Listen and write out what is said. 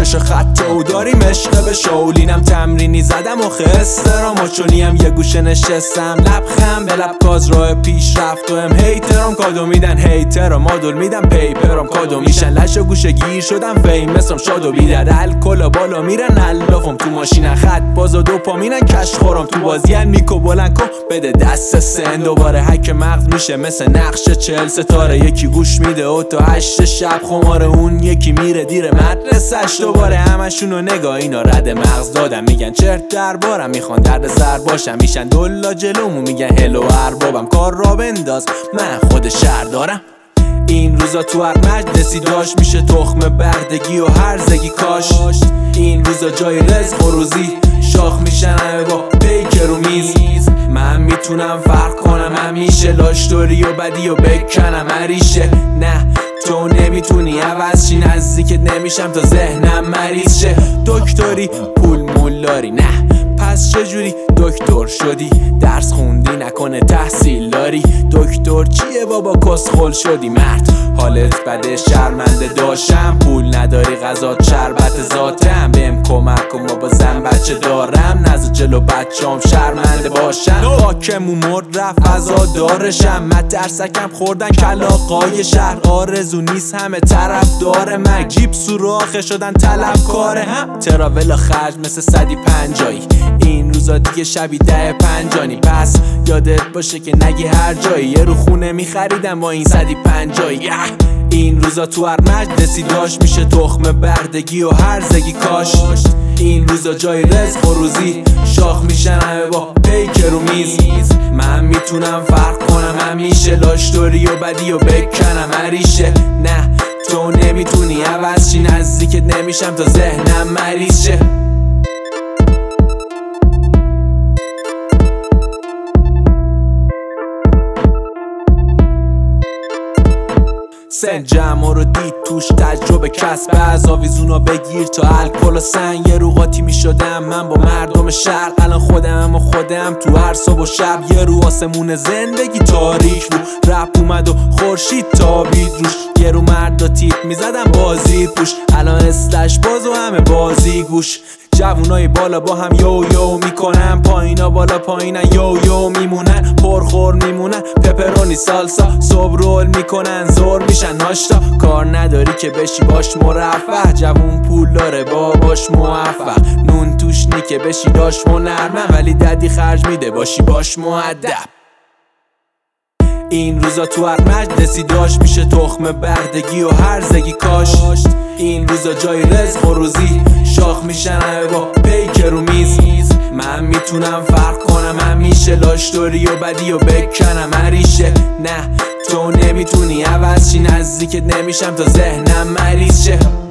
نشه خط و داریم عشق به شولینم تمرینی زدم و خسترام و چونیم یه گوشه نشستم لبخم به لب کاز راه پیش رفت و هیترام کادو میدن هیترام مادول میدم پیپرام کادو میشن لش و گوشه گیر شدم فیمسم شاد و بیدر الکل و بالا میرن علافم تو ماشینن خط باز و دوپامینن کش خورم تو بازی میکو بلند کن بده دست سن دوباره حک مغز میشه مثل نقش 40 ستاره یکی گوش میده و تا 8 شب خمار اون یکی میره دیر مدرسش دوباره همشونو نگاه اینا رد مغز دادم میگن چرت دربارم میخوان درد سر باشم میشن دلا جلومو میگن هلو اربابم کار را بنداز من خود شهر دارم این روزا تو هر مجلسی داشت میشه تخم بردگی و هرزگی کاش این روزا جای رزق و روزی شاخ میشن همه با پیکر و میز من میتونم فرق کنم همیشه لاشداری و بدی و بکنم هریشه نه تو نمیتونی عوض چی نزدیکت نمیشم تا ذهنم مریض شه دکتری پول مولاری نه پس چجوری دکتر شدی درس خوندی نکنه تحصیل داری دکتر چیه بابا کسخل شدی مرد حالت بده شرمنده داشتم پول نداری غذات شربت ذاتم بهم کمک کن بابا زن بچه دارم نزد جلو بچه‌ام شرمنده باشم خاکمو مرد رفت عزادارشم مترسکم خوردن کلاغای شهر آرزو نیست همه طرف داره من جیب سوراخه شدن طلبکاره هم تراولا خرج مثل 150 این روزا دیگه شبی 10-50 پس یادت باشه که نگی هر جایی یه رو خونه میخریدم با این 150 این روزا تو هر مجلسی داشت میشه تخم بردگی و هرزگی کاش این روزا جای رزق و روزی شاخ میشن همه با پیکر و میز من میتونم فرق کنم همیشه لاشداری و بدی و بکنم هریشه نه تو نمیتونی عوض چی نزدیکت نمیشم تا ذهنم مریض شه سن جمع رو دید توش تجربه کسب از آویزونا بگیر تا الکل و سنگ یه رو قاطی می شدم من با مردم شرق الان خودم و خودم تو هر صبح و شب یه رو آسمون زندگی تاریک بود رپ اومد و خورشید تابید روش یه رو مرد و تیپ می زدم بازی پوش الان اسلش باز و همه بازی گوش جوونای بالا با هم یو یو میکنن پایینا بالا پایینن یو یو میمونن پرخور میمونن پپرونی سالسا صبح رول میکنن زور میشن ناشتا کار نداری که بشی باش مرفه جوون پول داره باباش موفق نون توش نی که بشی داش هنرمند ولی ددی خرج میده باشی باش مؤدب این روزا تو هر مجلسی داشت میشه تخم بردگی و هرزگی کاش این روزا جای رزق و روزی شاخ میشن همه با پیکر و میز من میتونم فرق کنم همیشه لاشداری و بدی و بکنم هریشه نه تو نمیتونی عوض چی نزدیکت نمیشم تا ذهنم مریض شه